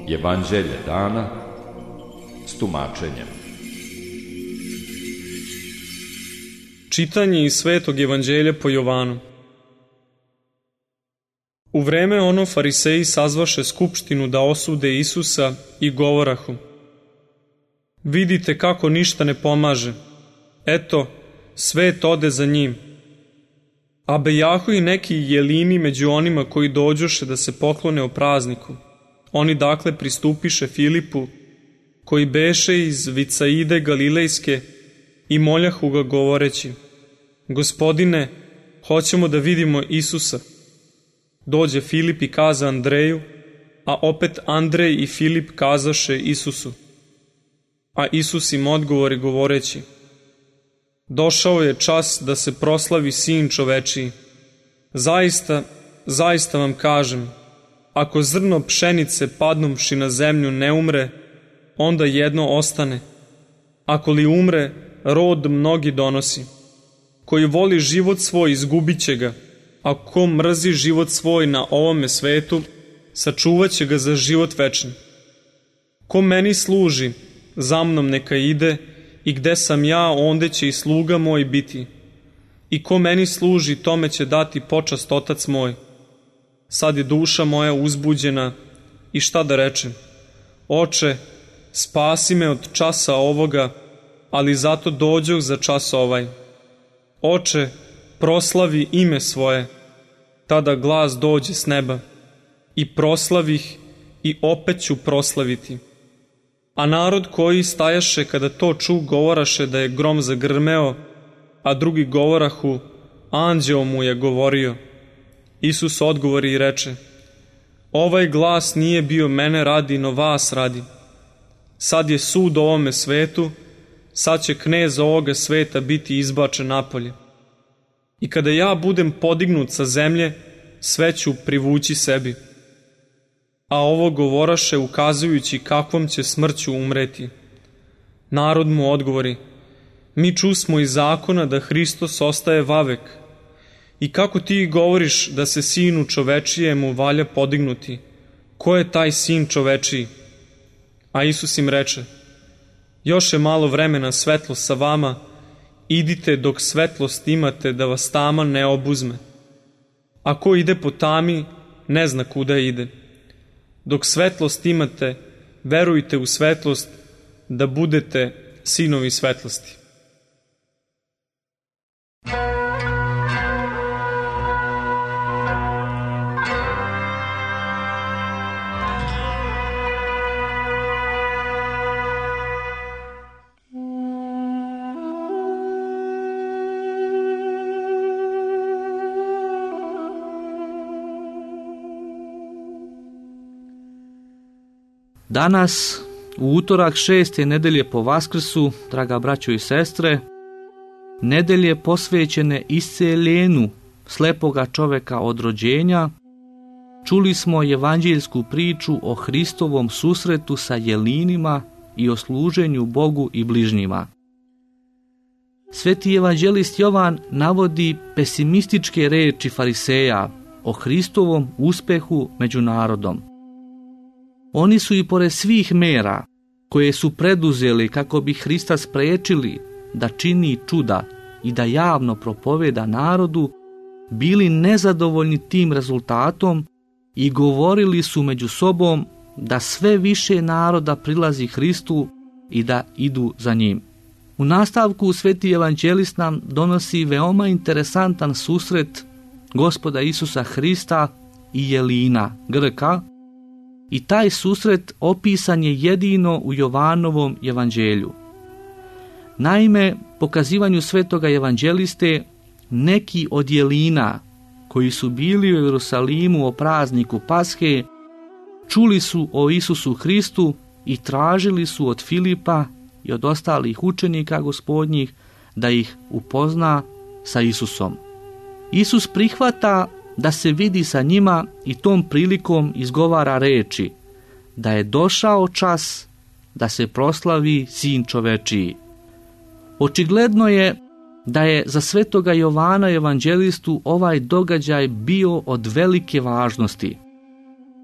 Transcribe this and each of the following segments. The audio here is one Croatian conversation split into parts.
Evanđelje dana s tumačenjem. Čitanje iz Svetog evanđelja po Jovanu. U vreme ono fariseji sazvaše skupštinu da osude Isusa i govorahu: vidite kako ništa ne pomaže. Eto, svet ode za njim. A bejahu i neki jelini među onima koji dođoše da se poklone o prazniku. Oni dakle pristupiše Filipu, koji beše iz Vicaide Galilejske, i moljahu ga govoreći: Gospodine, hoćemo da vidimo Isusa. Dođe Filip i kaza Andreju, a opet Andrej i Filip kazaše Isusu. A Isus im odgovori govoreći: došao je čas da se proslavi Sin čovečiji. Zaista, zaista vam kažem, ako zrno pšenice padnuvši na zemlju ne umre, onda jedno ostane. Ako li umre, rod mnogi donosi. Koji voli život svoj, izgubit će ga, a ko mrzi život svoj na ovome svetu, sačuvat će ga za život večni. Ko meni služi, za mnom neka ide, i gde sam ja, onde će i sluga moj biti. I ko meni služi, tome će dati počast Otac moj. Sad je duša moja uzbuđena, i šta da rečem? Oče, spasi me od časa ovoga, ali zato dođoh za čas ovaj. Oče, proslavi ime svoje. Tada glas dođe s neba. I proslavih, i opet ću proslaviti. A narod koji stajaše kada to ču, govoraše da je grom zagrmeo, a drugi govorahu: anđeo mu je govorio. Isus odgovori i reče: ovaj glas nije bio mene radi, no vas radi. Sad je sud ovome svetu, sad će knez ovoga sveta biti izbačen napolje. I kada ja budem podignut sa zemlje, sve ću privući sebi. A ovo govoraše ukazujući kakvom će smrću umreti. Narod mu odgovori: mi čusmo iz zakona da Hristos ostaje vavek. I kako ti govoriš da se Sinu čovečijemu valja podignuti? Ko je taj Sin čovečiji? A Isus im reče: još je malo vremena svetlost sa vama, idite dok svetlost imate, da vas tama ne obuzme. A ko ide po tami, ne zna kuda ide. Dok svetlost imate, verujte u svetlost, da budete sinovi svetlosti. Danas, u utorak 6. nedelje po Vaskrsu, draga braćo i sestre, nedelje posvećene isceljenju slepoga čoveka od rođenja, čuli smo evanđeljsku priču o Hristovom susretu sa jelinima i o služenju Bogu i bližnjima. Sveti evanđelist Jovan navodi pesimističke reči fariseja o Hristovom uspehu među narodom. Oni su i pored svih mera koje su preduzeli kako bi Hrista sprečili da čini čuda i da javno propoveda narodu, bili nezadovoljni tim rezultatom i govorili su među sobom da sve više naroda prilazi Hristu i da idu za njim. U nastavku sveti evanđelist nam donosi veoma interesantan susret Gospoda Isusa Hrista i jelina, Grka, i taj susret opisan je jedino u Jovanovom evanđelju. Naime, pokazivanju svetoga evanđeliste, neki od jelina koji su bili u Jerusalimu o prazniku Pashe čuli su o Isusu Hristu i tražili su od Filipa i od ostalih učenika Gospodnjih da ih upozna sa Isusom. Isus prihvata da se vidi sa njima i tom prilikom izgovara reči da je došao čas da se proslavi Sin čovečiji. Očigledno je da je za svetoga Jovana evanđelistu ovaj događaj bio od velike važnosti.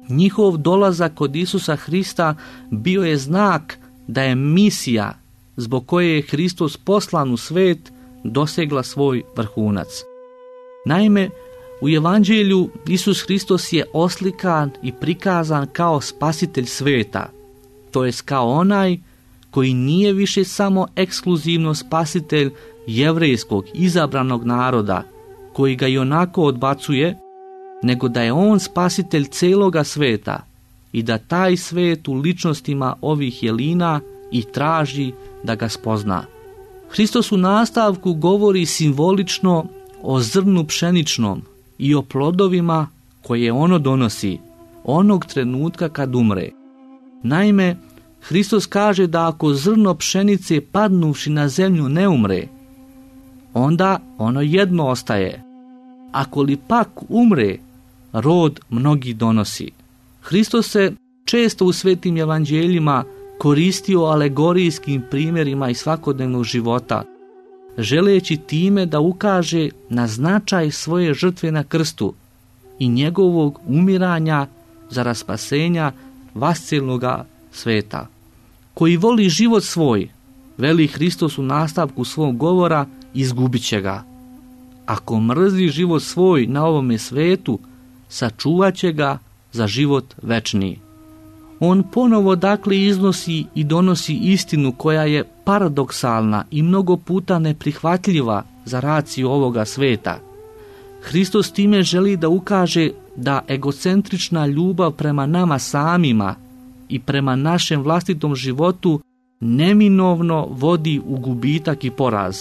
Njihov dolazak kod Isusa Hrista bio je znak da je misija zbog koje je Hristos poslan u svet dosegla svoj vrhunac. Naime, u Evanđelju Isus Hristos je oslikan i prikazan kao spasitelj sveta, to jest kao onaj koji nije više samo ekskluzivno spasitelj jevrejskog izabranog naroda, koji ga ionako odbacuje, nego da je on spasitelj celoga sveta i da taj svet u ličnostima ovih jelina i traži da ga spozna. Hristos u nastavku govori simbolično o zrnu pšeničnom i o plodovima koje ono donosi onog trenutka kad umre. Naime, Hristos kaže da ako zrno pšenice padnuvši na zemlju ne umre, onda ono jedno ostaje. Ako li pak umre, rod mnogi donosi. Hristos se često u svetim evanđeljima koristio alegorijskim primjerima iz svakodnevnog života, želeći time da ukaže na značaj svoje žrtve na krstu i njegovog umiranja za spasenja vascelnoga sveta. Koji voli život svoj, veli Hristos u nastavku svog govora, izgubit će ga. Ako mrzi život svoj na ovome svetu, sačuvat će ga za život večni. On ponovo dakle iznosi i donosi istinu koja je paradoksalna i mnogo puta neprihvatljiva za raciju ovoga sveta. Hristos time želi da ukaže da egocentrična ljubav prema nama samima i prema našem vlastitom životu neminovno vodi u gubitak i poraz.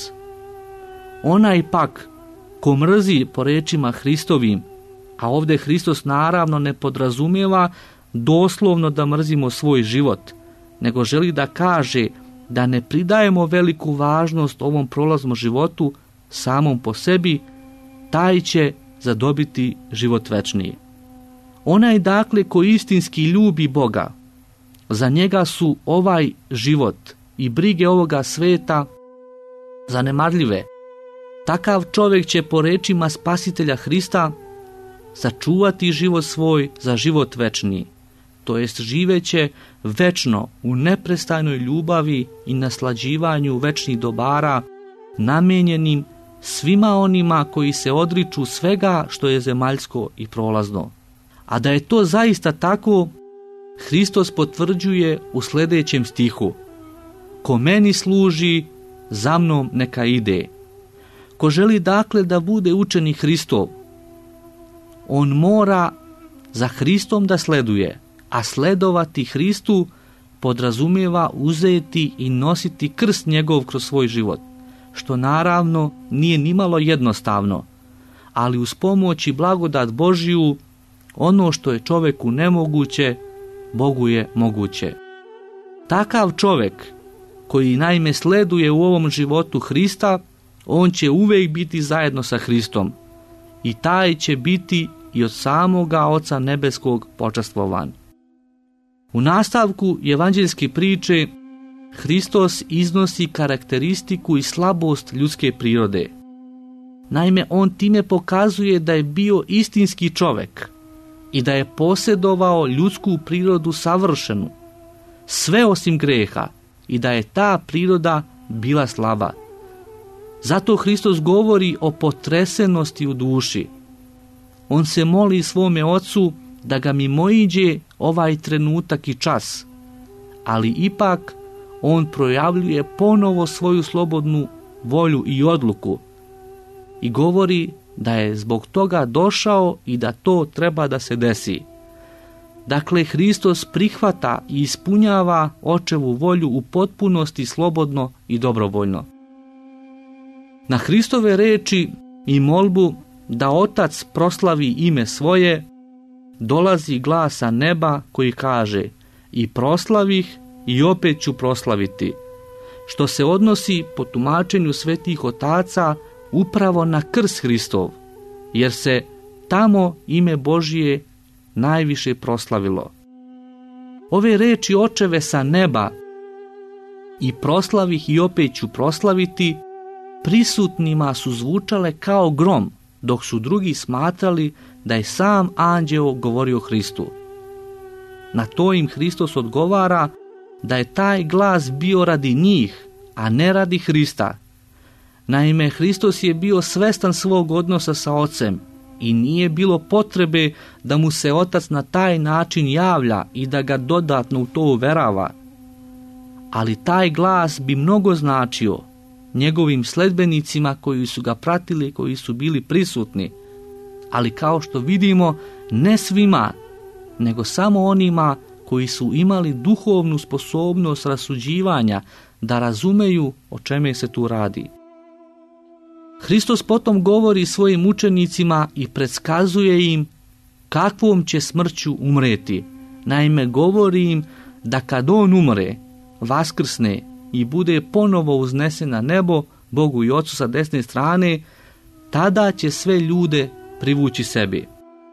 Onaj pak ko mrzi po rečima Hristovim, a ovdje Hristos naravno ne podrazumijeva doslovno da mrzimo svoj život, nego želi da kaže da ne pridajemo veliku važnost ovom prolaznom životu samom po sebi, taj će zadobiti život večni. Onaj dakle ko istinski ljubi Boga, za njega su ovaj život i brige ovoga sveta zanemarljive. Takav čovjek će po rečima Spasitelja Hrista sačuvati život svoj za život večni, to jest živeće večno u neprestajnoj ljubavi i naslađivanju večnih dobara namijenjenim svima onima koji se odriču svega što je zemaljsko i prolazno. A da je to zaista tako, Hristos potvrđuje u sljedećem stihu: ko meni služi, za mnom neka ide. Ko želi dakle da bude učenik Hristov, on mora za Hristom da sleduje, a sledovati Hristu podrazumijeva uzeti i nositi krst njegov kroz svoj život, što naravno nije nimalo jednostavno, ali uz pomoć i blagodat Božiju, ono što je čovjeku nemoguće, Bogu je moguće. Takav čovjek koji naime sleduje u ovom životu Hrista, on će uvijek biti zajedno sa Hristom i taj će biti i od samoga Oca nebeskog počastvovan. U nastavku evanđeljske priče Hristos iznosi karakteristiku i slabost ljudske prirode. Naime, on time pokazuje da je bio istinski čovjek i da je posjedovao ljudsku prirodu savršenu, sve osim greha, i da je ta priroda bila slaba. Zato Hristos govori o potresenosti u duši. On se moli svome Ocu da ga mimoiđe ovaj trenutak i čas, ali ipak on projavljuje ponovo svoju slobodnu volju i odluku i govori da je zbog toga došao i da to treba da se desi. Dakle, Hristos prihvata i ispunjava Očevu volju u potpunosti, slobodno i dobrovoljno. Na Hristove reči i molbu da Otac proslavi ime svoje, dolazi glas sa neba koji kaže: i proslavih i opet ću proslaviti, što se odnosi po tumačenju svetih otaca upravo na krst Hristov, jer se tamo ime Božije najviše proslavilo. Ove reči Očeve sa neba i proslavih i opet ću proslaviti prisutnima su zvučale kao grom, dok su drugi smatrali da je sam anđeo govorio Hristu. Na to im Hristos odgovara da je taj glas bio radi njih, a ne radi Hrista. Naime, Hristos je bio svestan svog odnosa sa Ocem i nije bilo potrebe da mu se Otac na taj način javlja i da ga dodatno u to uverava. Ali taj glas bi mnogo značio njegovim sledbenicima koji su ga pratili, koji su bili prisutni. Ali kao što vidimo, ne svima, nego samo onima koji su imali duhovnu sposobnost rasuđivanja da razumeju o čemu se tu radi. Hristos potom govori svojim učenicima i predskazuje im kakvom će smrću umreti. Naime, govori im da kad on umre, vaskrsne i bude ponovo uznesen na nebo, Bogu i Ocu sa desne strane, tada će sve ljude privući sebi.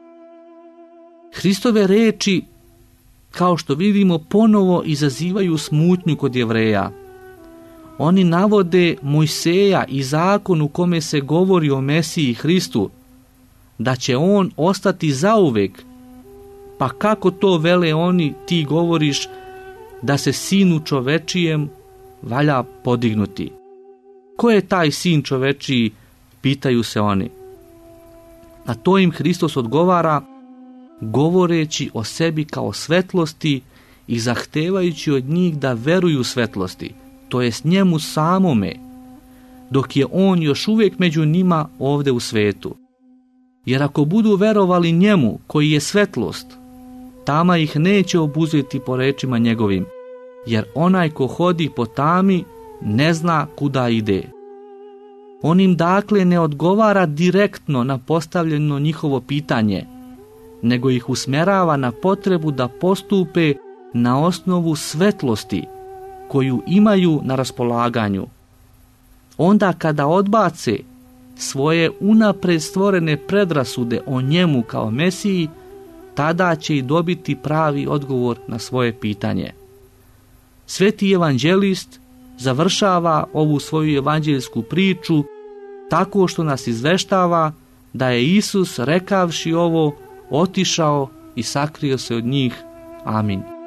Hristove reči, kao što vidimo, ponovo izazivaju smutnju kod Jevreja. Oni navode Mojseja i zakon u kome se govori o Mesiji Hristu, da će on ostati zauvek. Pa kako to vele oni, ti govoriš, da se sinu čovečijem valja podignuti? Ko je taj sin čovečiji, pitaju se oni. Na to im Hristos odgovara, govoreći o sebi kao svetlosti i zahtevajući od njih da veruju svetlosti, to jest njemu samome, dok je on još uvijek među njima ovdje u svetu. Jer ako budu verovali njemu koji je svetlost, tama ih neće obuzeti po rečima njegovim, jer onaj ko hodi po tami ne zna kuda ide. On im dakle ne odgovara direktno na postavljeno njihovo pitanje, nego ih usmjerava na potrebu da postupe na osnovu svetlosti koju imaju na raspolaganju. Onda kada odbace svoje unapred stvorene predrasude o njemu kao Mesiji, tada će i dobiti pravi odgovor na svoje pitanje. Sveti evanđelist završava ovu svoju evanđeljsku priču tako što nas izveštava da je Isus, rekavši ovo, otišao i sakrio se od njih. Amin.